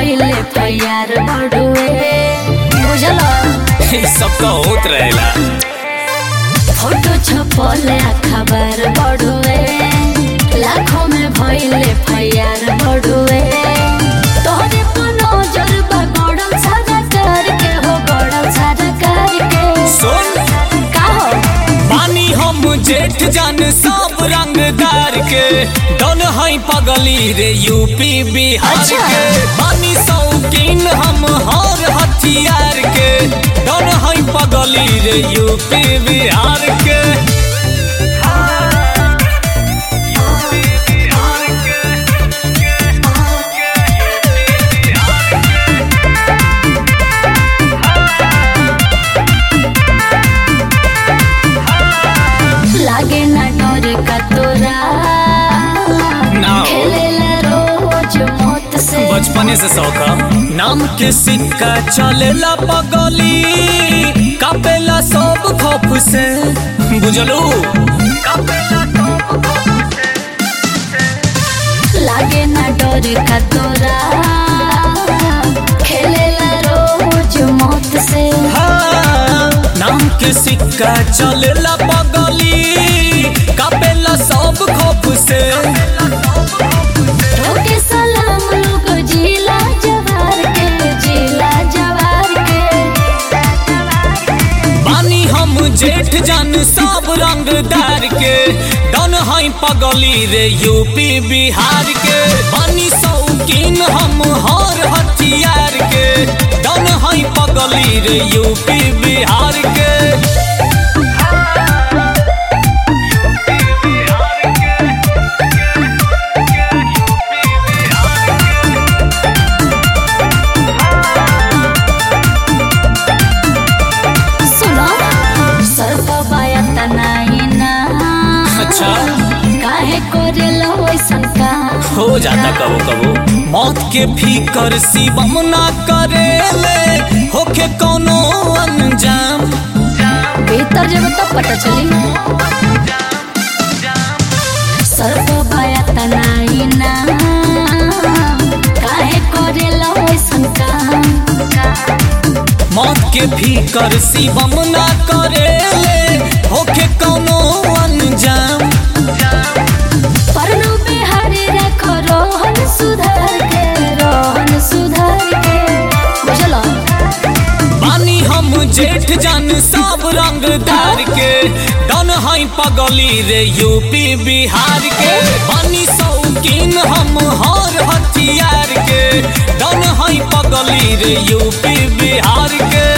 भइले फैयार बड़ुए बुझल सब तो होत रहेला। फोटो छपले खबर बड़ुए लाखों में भइले फैयार बड़ुए तोहरे पर नजर बा गड़ल सारा करके हो गड़ल सारा करके सुन का हो बानी हम जेठ जान सब रंगदार के डन हई पगली रे यूपी बिहार अच्छा। के बानी शौकीन हम हर हथियार के डन हई पगली रे यूपी बिहार के लागे ना डोरे का तोरा खेलेला रोज मौत से बचपने से शौक नाम के सिक्का चलेला पगली कापेला सब खौफ से बुझलू लागे ना डोरे का तोरा खेलेला रोज मौत से हाँ, नाम के सिक्का चलेला पगली कापेला सब खौफ से ठोके सलाम लोग जिला जवार के बानी हम जेठ जान सब रंगदार के डन हई पगली रे यूपी बिहार के बानी शौकीन हम हर हथियार के डन हई पगली रे यूपी बिहार के सुनो सर्फ बाया तनाई ना अच्छा काहे कोरेला वैसन का हो जाता कबो कबो मौत के फिकर शिवम ना करेले होके कोनो अंजाम भीतर जब तब पता चली सर्फ बाया तनाई ना काहे कोरेला वैसन का मौत के फिकर शिवम ना करेले होके कोनो अंजाम परनो बिहारी रखो रोहन सुधार के बुझलो बानी हम जेठ जान सब रंगदार के डन हई पगली रे यूपी बिहार के बानी शौकीन हम हर हथियार के डन हई पगली रे यूपी बिहार के।